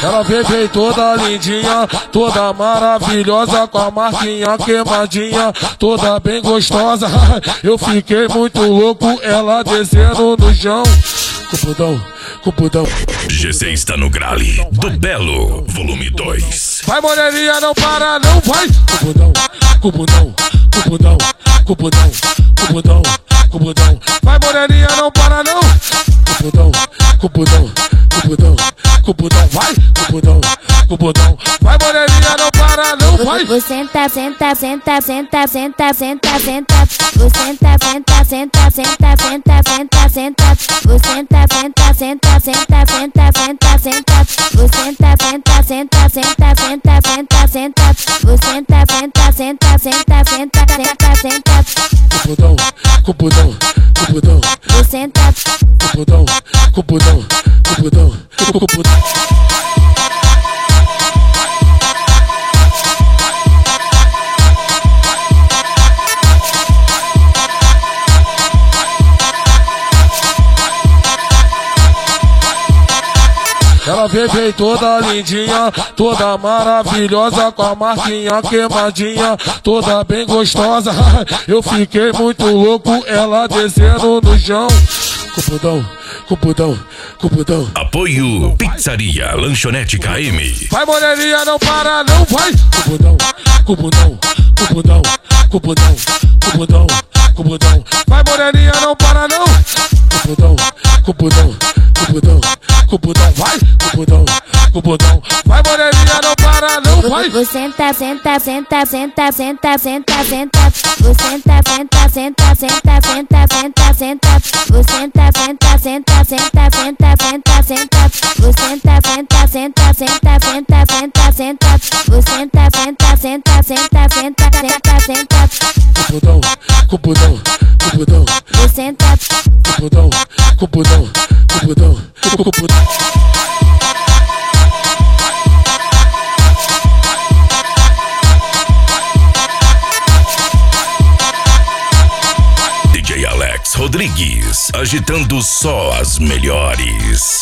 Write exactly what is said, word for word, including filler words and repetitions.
Ela vem, vem toda lindinha, toda maravilhosa, com a marquinha queimadinha, toda bem gostosa. Eu fiquei muito louco, ela descendo no chão. Cupudão, cupudão. G C está no grale do Belo, volume dois. Vai, moreninha, não para, não vai. Cupudão, cupudão, cupudão, cupudão, cupudão, cupudão. Vai, moreninha, não para, não. Cupudão, cupudão, cupudão, cupudão. Vai, cupudão, cupudão. Vai, moreninha, não para, não vai. Vou sentar, sentar, sentar, sentar, sentar, sentar, sentar. Vou sentar, sentar, sentar, sentar, sentar, sentar, sentar. Vou sentar, sentar, sentar, sentar, sentar, sentar, sentar. Vou sentar, sentar, sentar, sentar, sentar, sentar, sentar. Vou sentar, sentar, sentar, sentar, sentar, sentar, sentar. Cupudão, cupudão, cupudão. Vou sentar, cupudão, cupudão, cupudão, cupudão. Ela vem, vem toda lindinha, toda maravilhosa, com a marquinha queimadinha, toda bem gostosa. Eu fiquei muito louco, ela descendo no chão. Cupudão, cupudão, cupudão. Apoio Pizzaria Lanchonete K M. Vai, moreninha, não para, não vai. Cupudão, cupudão, cupudão, cupudão, cupudão, cupudão. Vai, moreninha, não para, não. Cupudão, cupudão, cupudão, cupudão. Vai, cupudão, cupudão. Vai, moreninha, não para, não vai. vou sentar, sentar, sentar, sentar, sentar, sentar, sentar. Vou sentar, sentar, sentar, sentar, sentar, sentar, sentar. Vou sentar, sentar, sentar, sentar, sentar, sentar, sentar. Vou sentar, sentar, sentar, sentar, sentar, sentar, sentar. Vou sentar, sentar, sentar, sentar, sentar, sentar, sentar. Cupudão, cupudão, cupudão. Vou sentar, cupudão, cupudão, cupudão, cupudão. D J Alex Rodrigues, agitando só as melhores.